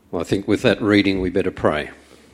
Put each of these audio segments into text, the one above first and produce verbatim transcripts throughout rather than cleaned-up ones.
Well, I think with that reading we better pray.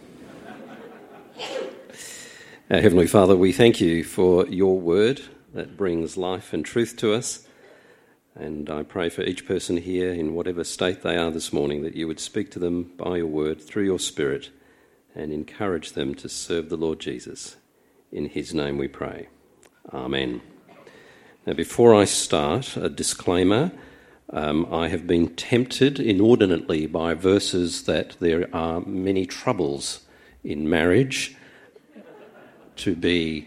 Our Heavenly Father, we thank you for your word that brings life and truth to us. And I pray for each person here, in whatever state they are this morning, that you would speak to them by your word through your Spirit and encourage them to serve the Lord Jesus. In his name we pray. Amen. Now, before I start, a disclaimer. Um, I have been tempted inordinately by verses that there are many troubles in marriage to be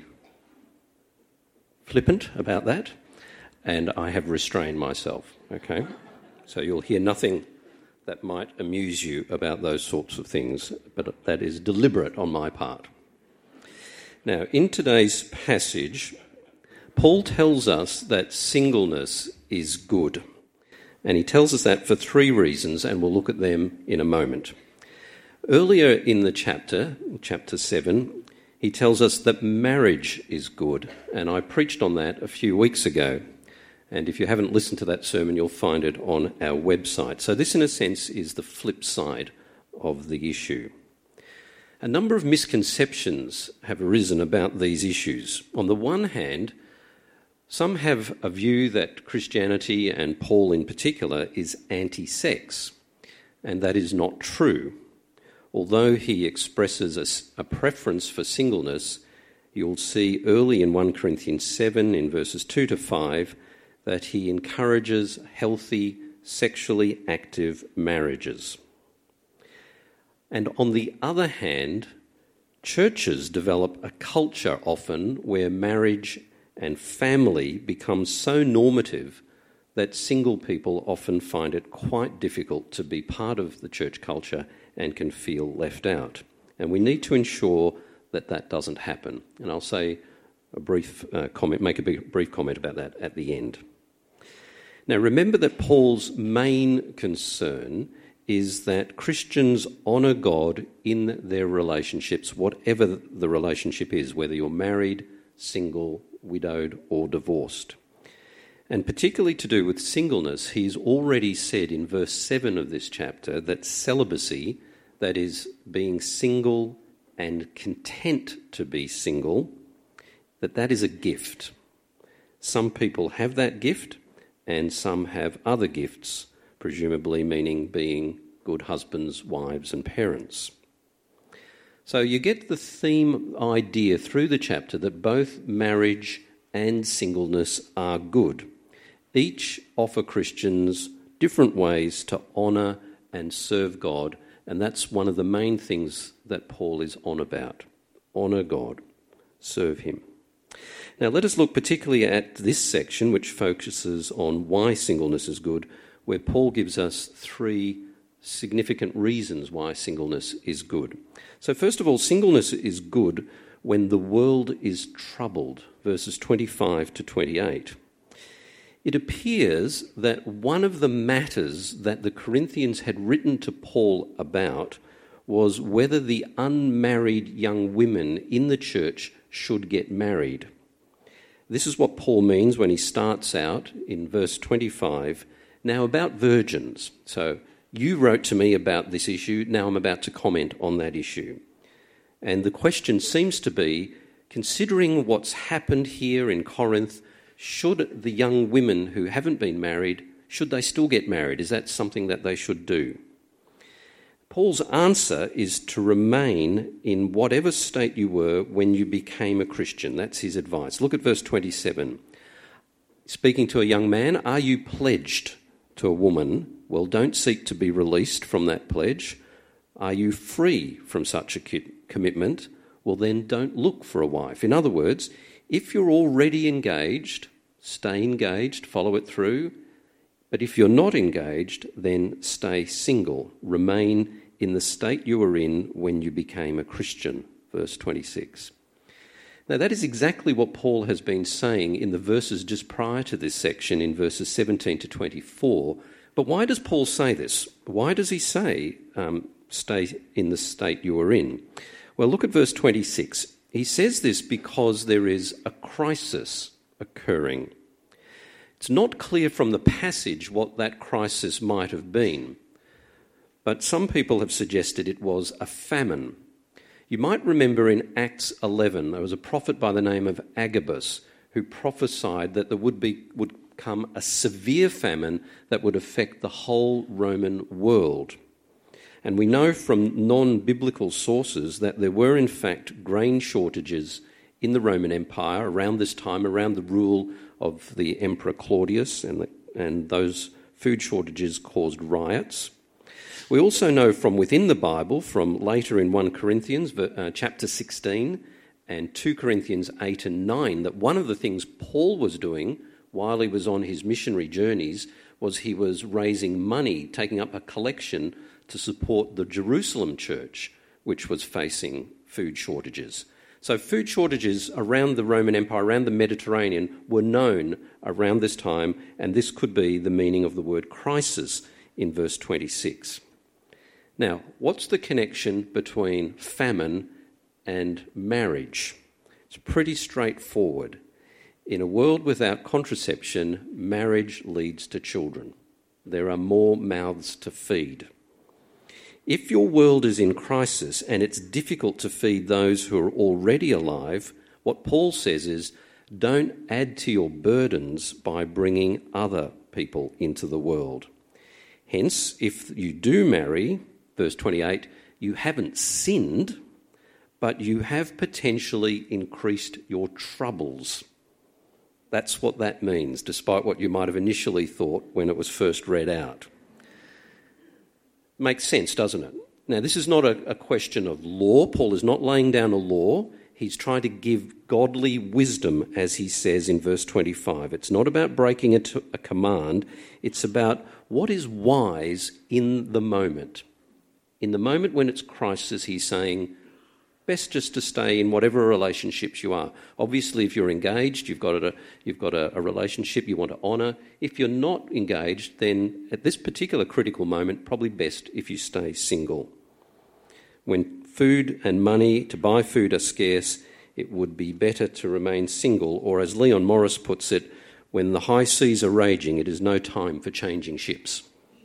flippant about that, and I have restrained myself, okay? So you'll hear nothing that might amuse you about those sorts of things, but that is deliberate on my part. Now, in today's passage, Paul tells us that singleness is good. And he tells us that for three reasons, and we'll look at them in a moment. Earlier in the chapter, chapter seven, he tells us that marriage is good, and I preached on that a few weeks ago. And if you haven't listened to that sermon, you'll find it on our website. So this, in a sense, is the flip side of the issue. A number of misconceptions have arisen about these issues. On the one hand, some have a view that Christianity, and Paul in particular, is anti-sex, and that is not true. Although he expresses a, a preference for singleness, you'll see early in First Corinthians seven, in verses two to five, that he encourages healthy, sexually active marriages. And on the other hand, churches develop a culture often where marriage and family becomes so normative that single people often find it quite difficult to be part of the church culture and can feel left out. And we need to ensure that that doesn't happen. And I'll say a brief uh, comment, make a big, brief comment about that at the end. Now, remember that Paul's main concern is that Christians honour God in their relationships, whatever the relationship is, whether you're married, single, widowed or divorced. And particularly to do with singleness, he's already said in verse seven of this chapter that celibacy, that is being single and content to be single, that that is a gift. Some people have that gift and some have other gifts, presumably meaning being good husbands, wives and parents. So you get the theme idea through the chapter that both marriage and singleness are good. Each offer Christians different ways to honour and serve God, and that's one of the main things that Paul is on about. Honour God, serve him. Now let us look particularly at this section, which focuses on why singleness is good, where Paul gives us three significant reasons why singleness is good. So first of all, singleness is good when the world is troubled, verses twenty-five to twenty-eight. It appears that one of the matters that the Corinthians had written to Paul about was whether the unmarried young women in the church should get married. This is what Paul means when he starts out in verse twenty-five, now about virgins. So you wrote to me about this issue, now I'm about to comment on that issue. And the question seems to be, considering what's happened here in Corinth, should the young women who haven't been married, should they still get married? Is that something that they should do? Paul's answer is to remain in whatever state you were when you became a Christian. That's his advice. Look at verse twenty-seven. Speaking to a young man, are you pledged to a woman? Well, don't seek to be released from that pledge. Are you free from such a commitment? Well, then don't look for a wife. In other words, if you're already engaged, stay engaged, follow it through. But if you're not engaged, then stay single. Remain in the state you were in when you became a Christian, verse twenty-six. Now, that is exactly what Paul has been saying in the verses just prior to this section, in verses seventeen to twenty-four. But why does Paul say this? Why does he say, um, stay in the state you are in? Well, look at verse twenty-six. He says this because there is a crisis occurring. It's not clear from the passage what that crisis might have been. but some people have suggested it was a famine. You might remember in Acts eleven, there was a prophet by the name of Agabus who prophesied that there would be would come a severe famine that would affect the whole Roman world. And we know from non-biblical sources that there were in fact grain shortages in the Roman Empire around this time, around the rule of the Emperor Claudius, and, the, and those food shortages caused riots. We also know from within the Bible, from later in First Corinthians uh, chapter sixteen and Second Corinthians eight and nine, that one of the things Paul was doing while he was on his missionary journeys was he was raising money, taking up a collection to support the Jerusalem church, which was facing food shortages. So food shortages around the Roman Empire, around the Mediterranean, were known around this time, and this could be the meaning of the word crisis in verse twenty-six. Now, what's the connection between famine and marriage? It's pretty straightforward. In a world without contraception, marriage leads to children. There are more mouths to feed. If your world is in crisis and it's difficult to feed those who are already alive, what Paul says is, don't add to your burdens by bringing other people into the world. Hence, if you do marry, verse twenty-eight, you haven't sinned, but you have potentially increased your troubles. That's what that means, despite what you might have initially thought when it was first read out. Makes sense, doesn't it? Now, this is not a, a question of law. Paul is not laying down a law. He's trying to give godly wisdom, as he says in verse twenty-five. It's not about breaking a, t- a command. It's about what is wise in the moment. In the moment when it's crisis, he's saying, best just to stay in whatever relationships you are. Obviously, if you're engaged, you've got a, you've got a, a relationship you want to honour. If you're not engaged, then at this particular critical moment, probably best if you stay single. When food and money to buy food are scarce, it would be better to remain single, or as Leon Morris puts it, when the high seas are raging, it is no time for changing ships.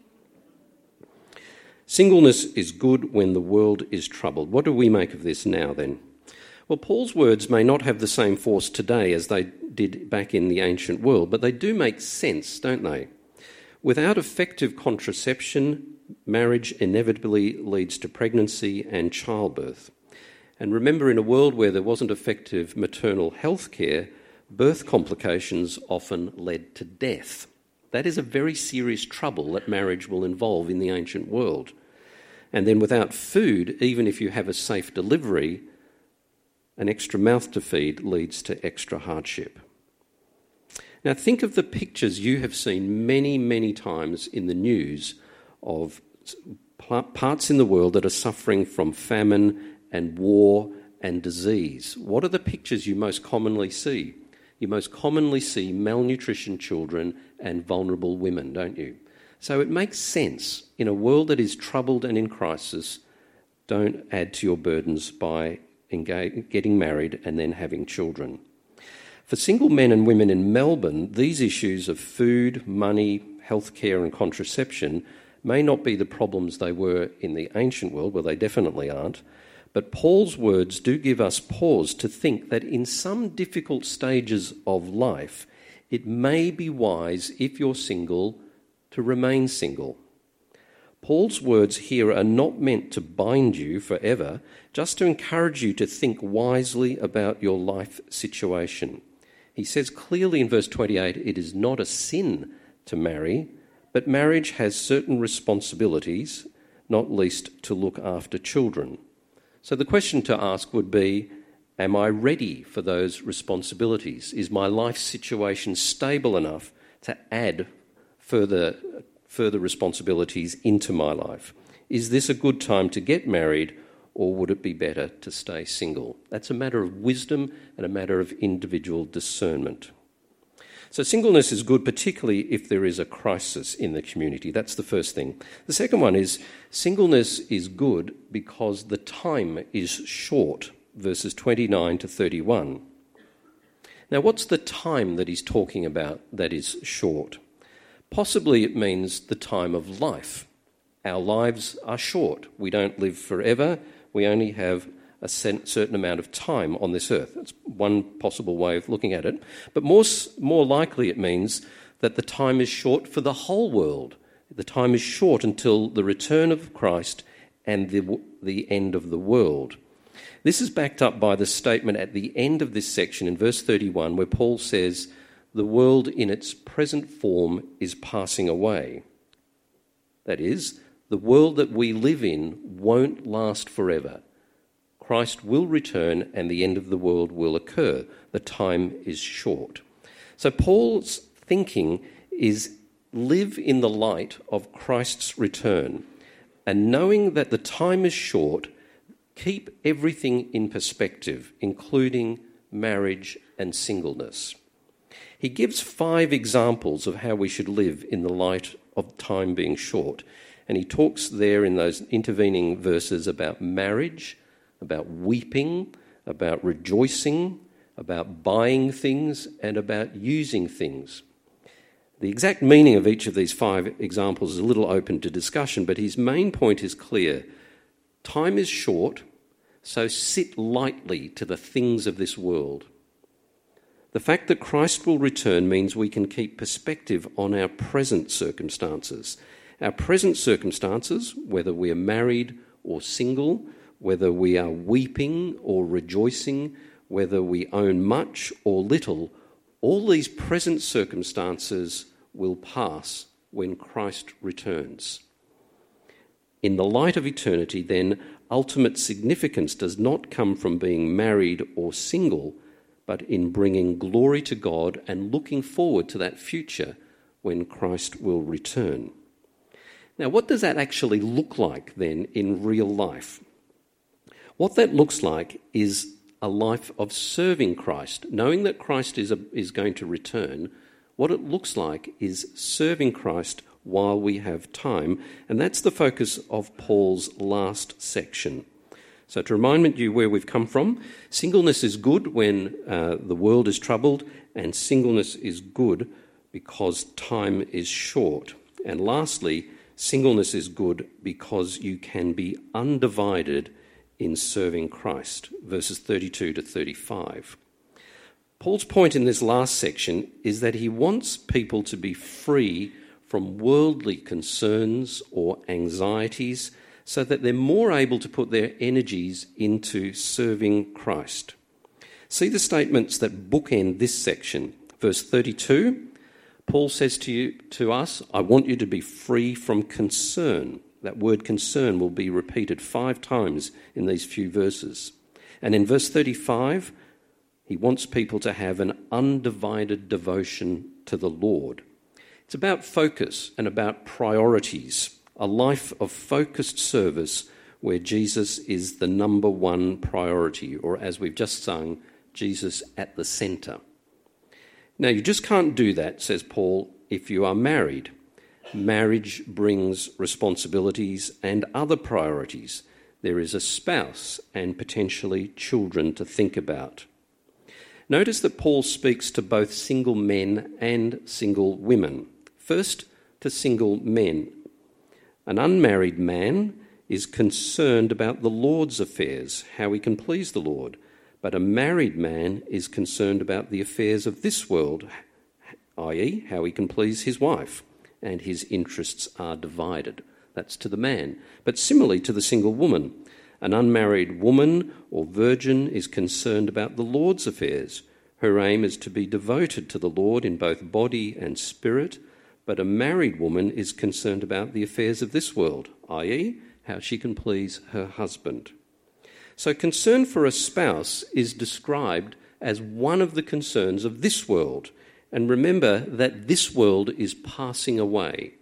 Singleness is good when the world is troubled. What do we make of this now then? Well, Paul's words may not have the same force today as they did back in the ancient world, but they do make sense, don't they? Without effective contraception, marriage inevitably leads to pregnancy and childbirth. And remember, in a world where there wasn't effective maternal health care, birth complications often led to death. That is a very serious trouble that marriage will involve in the ancient world. And then without food, even if you have a safe delivery, an extra mouth to feed leads to extra hardship. Now think of the pictures you have seen many, many times in the news of parts in the world that are suffering from famine and war and disease. What are the pictures you most commonly see? You most commonly see malnutrition children and vulnerable women, don't you? So it makes sense, in a world that is troubled and in crisis, don't add to your burdens by engage, getting married and then having children. For single men and women in Melbourne, these issues of food, money, healthcare and contraception may not be the problems they were in the ancient world, well, they definitely aren't, but Paul's words do give us pause to think that in some difficult stages of life, it may be wise, if you're single, to remain single. Paul's words here are not meant to bind you forever, just to encourage you to think wisely about your life situation. He says clearly in verse twenty-eight, it is not a sin to marry, but marriage has certain responsibilities, not least to look after children. So the question to ask would be, am I ready for those responsibilities? Is my life situation stable enough to add further, further responsibilities into my life? Is this a good time to get married, or would it be better to stay single? That's a matter of wisdom and a matter of individual discernment. So singleness is good, particularly if there is a crisis in the community. That's the first thing. The second one is singleness is good because the time is short, verses twenty-nine to thirty-one. Now, what's the time that he's talking about that is short? Possibly it means the time of life. Our lives are short. We don't live forever. We only have a certain amount of time on this earth. That's one possible way of looking at it. But more, more likely it means that the time is short for the whole world. The time is short until the return of Christ and the, the end of the world. This is backed up by the statement at the end of this section in verse thirty-one, where Paul says, "The world in its present form is passing away." That is, the world that we live in won't last forever. Christ will return and the end of the world will occur. The time is short. So Paul's thinking is live in the light of Christ's return, and knowing that the time is short, keep everything in perspective, including marriage and singleness. He gives five examples of how we should live in the light of time being short, and he talks there in those intervening verses about marriage, about weeping, about rejoicing, about buying things, and about using things. The exact meaning of each of these five examples is a little open to discussion, but his main point is clear. Time is short, so sit lightly to the things of this world. The fact that Christ will return means we can keep perspective on our present circumstances. Our present circumstances, whether we are married or single, whether we are weeping or rejoicing, whether we own much or little, all these present circumstances will pass when Christ returns. In the light of eternity, then, ultimate significance does not come from being married or single, but in bringing glory to God and looking forward to that future when Christ will return. Now, what does that actually look like then in real life? What that looks like is a life of serving Christ, knowing that Christ is, a, is going to return. What it looks like is serving Christ while we have time, and that's the focus of Paul's last section. So to remind you where we've come from, singleness is good when uh, the world is troubled, and singleness is good because time is short. And lastly, singleness is good because you can be undivided in serving Christ, verses thirty-two to thirty-five. Paul's point in this last section is that he wants people to be free from worldly concerns or anxieties so that they're more able to put their energies into serving Christ. See the statements that bookend this section. Verse thirty-two, Paul says to you, to us, "I want you to be free from concern." That word concern will be repeated five times in these few verses. And in verse thirty-five, he wants people to have an undivided devotion to the Lord. It's about focus and about priorities, a life of focused service where Jesus is the number one priority, or as we've just sung, Jesus at the centre. Now, you just can't do that, says Paul, if you are married. Marriage brings responsibilities and other priorities. There is a spouse and potentially children to think about. Notice that Paul speaks to both single men and single women. First, to single men. An unmarried man is concerned about the Lord's affairs, how he can please the Lord. But a married man is concerned about the affairs of this world, that is, how he can please his wife. And his interests are divided. That's to the man. But similarly to the single woman, an unmarried woman or virgin is concerned about the Lord's affairs. Her aim is to be devoted to the Lord in both body and spirit, but a married woman is concerned about the affairs of this world, that is, how she can please her husband. So concern for a spouse is described as one of the concerns of this world. And remember that this world is passing away.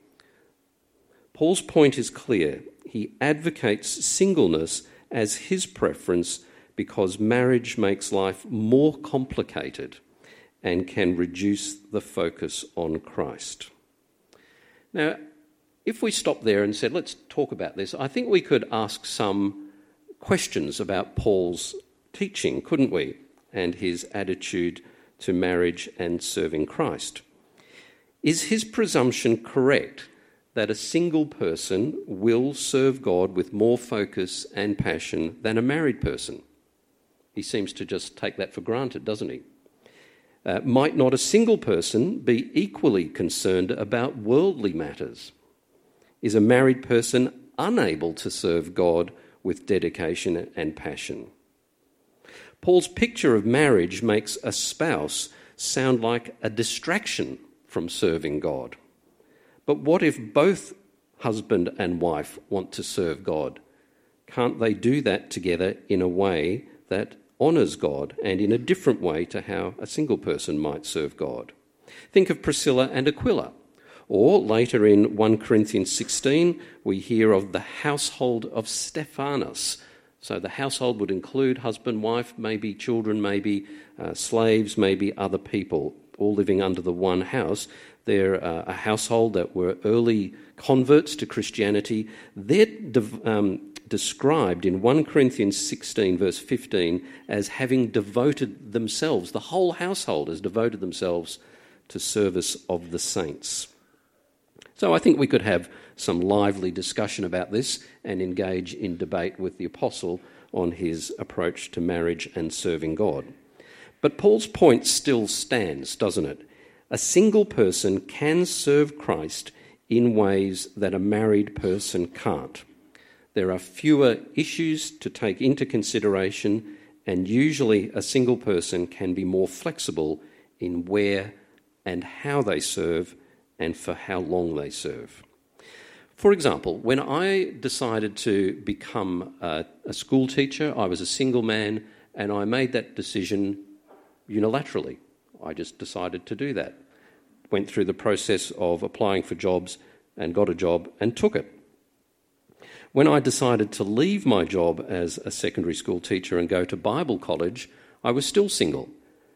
Paul's point is clear. He advocates singleness as his preference because marriage makes life more complicated and can reduce the focus on Christ. Now, if we stop there and said, let's talk about this, I think we could ask some questions about Paul's teaching, couldn't we? And his attitude to marriage and serving Christ. Is his presumption correct that a single person will serve God with more focus and passion than a married person. He seems to just take that for granted, doesn't he? Uh, might not a single person be equally concerned about worldly matters? Is a married person unable to serve God with dedication and passion? Paul's picture of marriage makes a spouse sound like a distraction from serving God. But what if both husband and wife want to serve God? Can't they do that together in a way that honours God and in a different way to how a single person might serve God? Think of Priscilla and Aquila. Or later in First Corinthians sixteen, we hear of the household of Stephanas. So the household would include husband, wife, maybe children, maybe uh, slaves, maybe other people, all living under the one house. They're uh, a household that were early converts to Christianity. They're de- um, described in First Corinthians sixteen, verse fifteen, as having devoted themselves, the whole household has devoted themselves to service of the saints. So I think we could have some lively discussion about this and engage in debate with the apostle on his approach to marriage and serving God. But Paul's point still stands, doesn't it? A single person can serve Christ in ways that a married person can't. There are fewer issues to take into consideration, and usually a single person can be more flexible in where and how they serve and for how long they serve. For example, when I decided to become a, a school teacher, I was a single man, and I made that decision unilaterally. I just decided to do that. Went through the process of applying for jobs and got a job and took it. When I decided to leave my job as a secondary school teacher and go to Bible college, I was still single.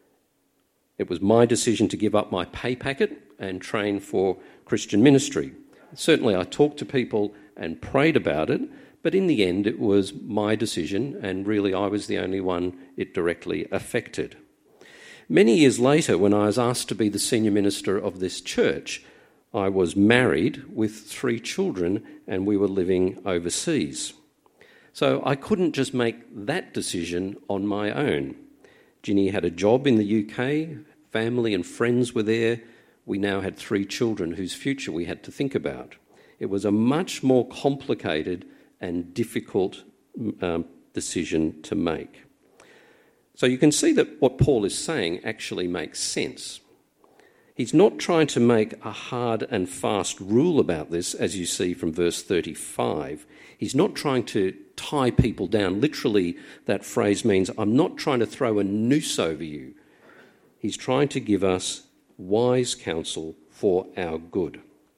It was my decision to give up my pay packet and train for Christian ministry. Certainly I talked to people and prayed about it, but in the end it was my decision, and really I was the only one it directly affected. Many years later, when I was asked to be the senior minister of this church, I was married with three children and we were living overseas. So I couldn't just make that decision on my own. Ginny had a job in the U K, family and friends were there. We now had three children whose future we had to think about. It was a much more complicated and difficult um, decision to make. So you can see that what Paul is saying actually makes sense. He's not trying to make a hard and fast rule about this, as you see from verse thirty-five. He's not trying to tie people down. Literally, that phrase means, I'm not trying to throw a noose over you. He's trying to give us wise counsel for our good.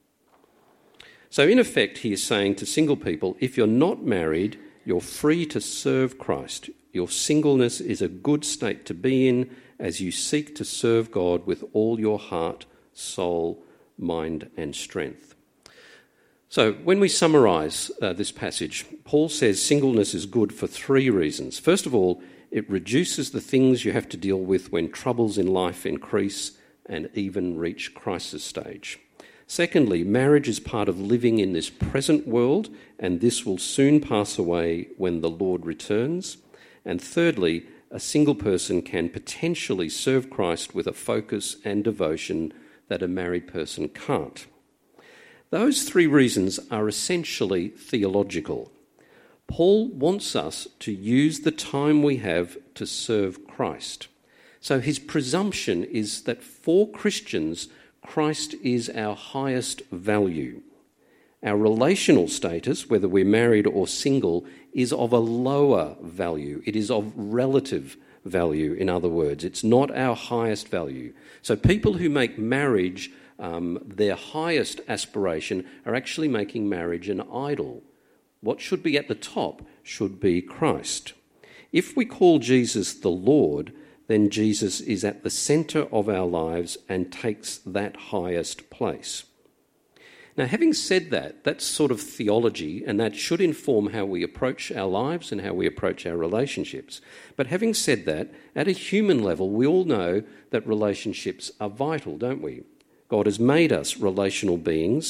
So in effect, he is saying to single people, if you're not married, you're free to serve Christ. Your singleness is a good state to be in as you seek to serve God with all your heart, soul, mind and strength. So when we summarise uh, this passage, Paul says singleness is good for three reasons. First of all, it reduces the things you have to deal with when troubles in life increase and even reach crisis stage. Secondly, marriage is part of living in this present world, and this will soon pass away when the Lord returns. And thirdly, a single person can potentially serve Christ with a focus and devotion that a married person can't. Those three reasons are essentially theological. Paul wants us to use the time we have to serve Christ. So his presumption is that for Christians, Christ is our highest value. Our relational status, whether we're married or single, is of a lower value. It is of relative value, in other words. It's not our highest value. So people who make marriage um, their highest aspiration are actually making marriage an idol. What should be at the top should be Christ. If we call Jesus the Lord, then Jesus is at the centre of our lives and takes that highest place. Now, having said that, that's sort of theology, and that should inform how we approach our lives and how we approach our relationships. But having said that, at a human level, we all know that relationships are vital, don't we? God has made us relational beings,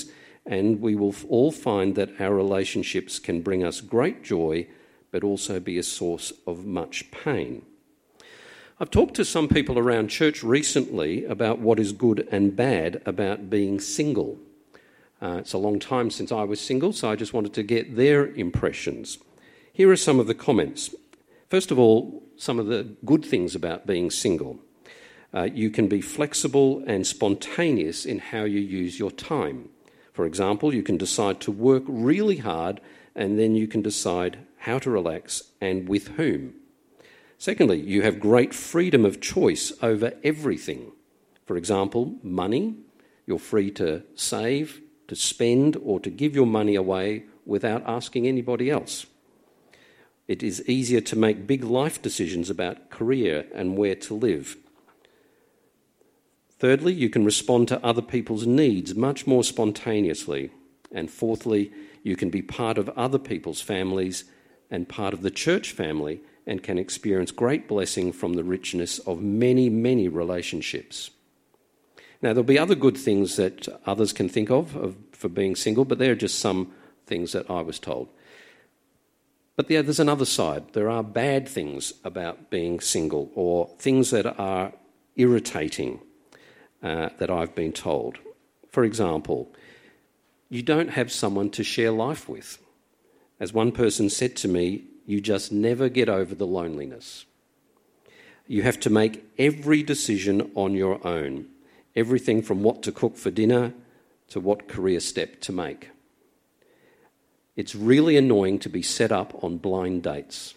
and we will all find that our relationships can bring us great joy, but also be a source of much pain. I've talked to some people around church recently about what is good and bad about being single. Uh, it's a long time since I was single, so I just wanted to get their impressions. Here are some of the comments. First of all, some of the good things about being single. Uh, you can be flexible and spontaneous in how you use your time. For example, you can decide to work really hard and then you can decide how to relax and with whom. Secondly, you have great freedom of choice over everything. For example, money. You're free to save, to spend, or to give your money away without asking anybody else. It is easier to make big life decisions about career and where to live. Thirdly, you can respond to other people's needs much more spontaneously. And fourthly, you can be part of other people's families and part of the church family and can experience great blessing from the richness of many, many relationships. Now, there'll be other good things that others can think of, of for being single, but they're just some things that I was told. But yeah, there's another side. There are bad things about being single or things that are irritating. Uh, that I've been told. For example, you don't have someone to share life with. As one person said to me, you just never get over the loneliness. You have to make every decision on your own, everything from what to cook for dinner to what career step to make. It's really annoying to be set up on blind dates.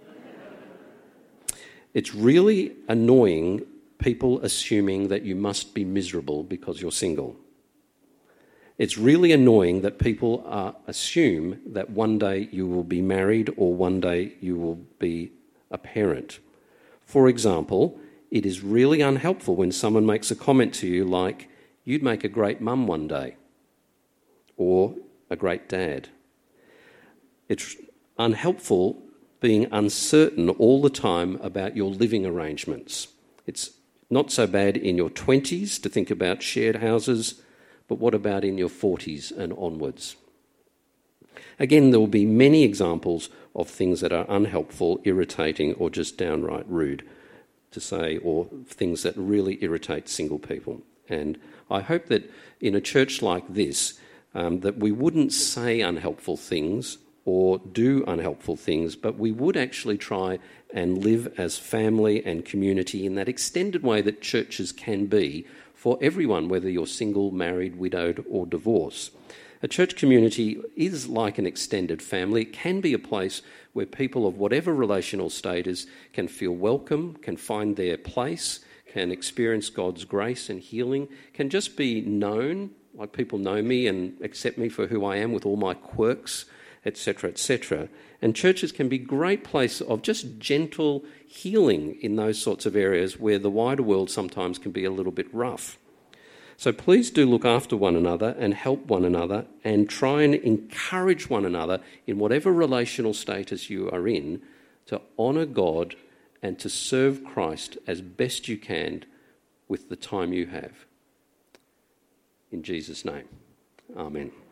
It's really annoying people assuming that you must be miserable because you're single. It's really annoying that people uh, assume that one day you will be married or one day you will be a parent. For example, it is really unhelpful when someone makes a comment to you like, "You'd make a great mum one day," or "a great dad." It's unhelpful being uncertain all the time about your living arrangements. It's not so bad in your twenties to think about shared houses, but what about in your forties and onwards? Again, there will be many examples of things that are unhelpful, irritating, or just downright rude to say, or things that really irritate single people. And I hope that in a church like this, um, that we wouldn't say unhelpful things or do unhelpful things, but we would actually try and live as family and community in that extended way that churches can be for everyone, whether you're single, married, widowed, or divorced. A church community is like an extended family. It can be a place where people of whatever relational status can feel welcome, can find their place, can experience God's grace and healing, can just be known, like people know me and accept me for who I am with all my quirks, et cetera, et cetera. And churches can be a great place of just gentle healing in those sorts of areas where the wider world sometimes can be a little bit rough. So please do look after one another and help one another and try and encourage one another in whatever relational status you are in to honour God and to serve Christ as best you can with the time you have. In Jesus' name, amen.